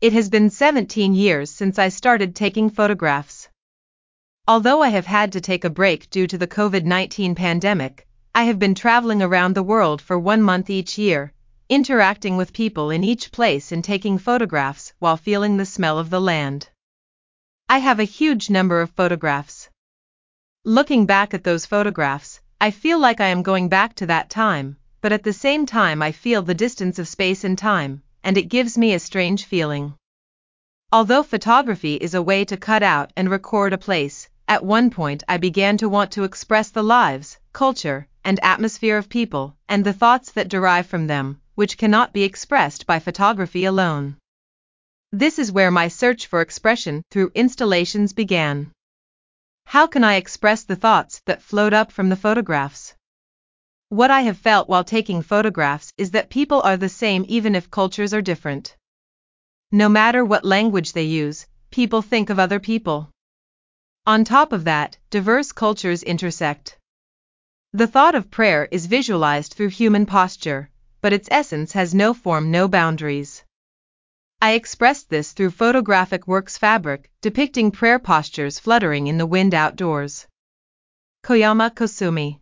It has been 17 years since I started taking photographs. Although I have had to take a break due to the COVID-19 pandemic, I have been traveling around the world for 1 month each year, interacting with people in each place and taking photographs while feeling the smell of the land. I have a huge number of photographs. Looking back at those photographs, I feel like I am going back to that time, but at the same time I feel the distance of space and time, and it gives me a strange feeling. Although photography is a way to cut out and record a place, at one point I began to want to express the lives, culture, and atmosphere of people, and the thoughts that derive from them, which cannot be expressed by photography alone. This is where my search for expression through installations began. How can I express the thoughts that float up from the photographs? What I have felt while taking photographs is that people are the same even if cultures are different. No matter what language they use, people think of other people. On top of that, diverse cultures intersect. The thought of prayer is visualized through human posture, but its essence has no form, no boundaries. I expressed this through photographic works fabric, depicting prayer postures fluttering in the wind outdoors. Koyama Kosumi.